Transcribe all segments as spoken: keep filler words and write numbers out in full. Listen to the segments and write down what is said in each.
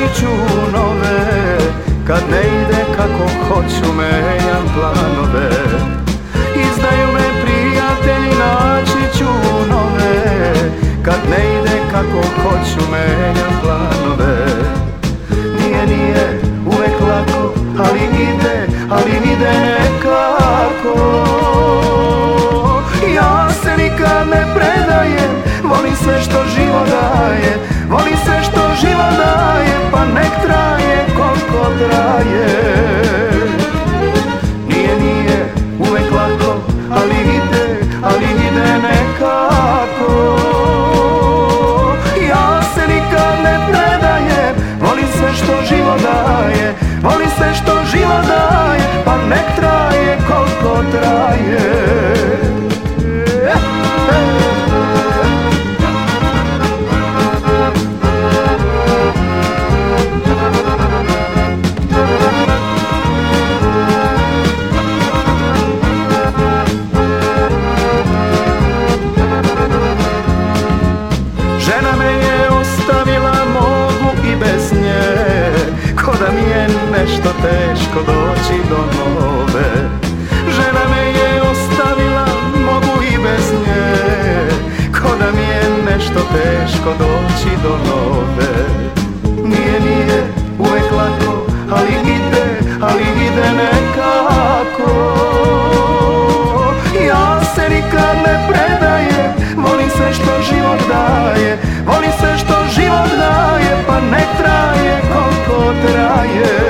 ću nove, kad ne ide kako hoću menjam planove. Izdaju me prijatelji, naći ću nove, kad ne ide kako hoću menjam planove. Nije, nije uvek lako, ali ide, ali ide nekako. Ja se nikad ne predajem, volim sve što život daje, volim sve što život daje, pa nek traje koliko traje. Nije, nije uvek lako, ali ide, ali ide nekako. Ja se nikad ne predajem, volim sve što život daje, volim sve što život daje, pa nek traje koliko traje. Žena me je ostavila, mogu i bez nje, ko da mi je nešto teško doći do nove. Žena me je ostavila, mogu i bez nje, ko da mi je nešto teško doći do nove. Nije, nije uvek lako, ali ide, ali ide nekako. Ja se nikad ne predajem, volim sve što život daje, volim sve što život daje, pa nek traje koliko traje.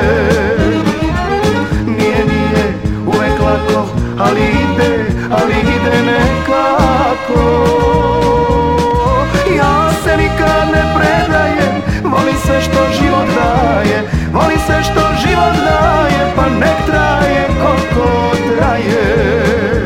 Nije, nije uvek lako, ali ide, ali ide nekako. Ja se nikad ne predajem, volim sve što život daje, volim sve što život daje, pa nek traje koliko traje.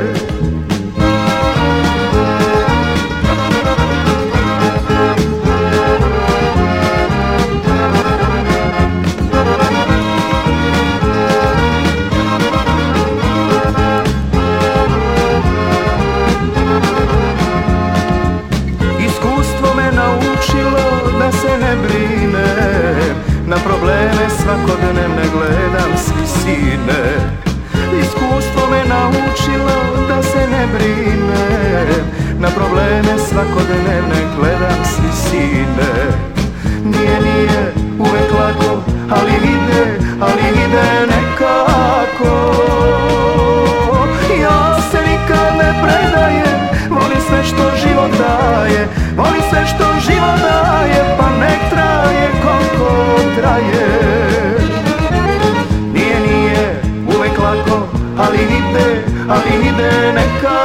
Da se ne brinem, na probleme svakodnevne gledam s visine. Iskustvo me naučilo da se ne brinem, na probleme svakodnevne gledam s visine. Nije, nije uvek lako, ali ide, ali ide nekako. Ja se nikad ne predajem, volim sve što život daje, volim sve što život daje, pa nek traje koliko traje. Nije, nije uvek lako, ali ide, ali ide nekako.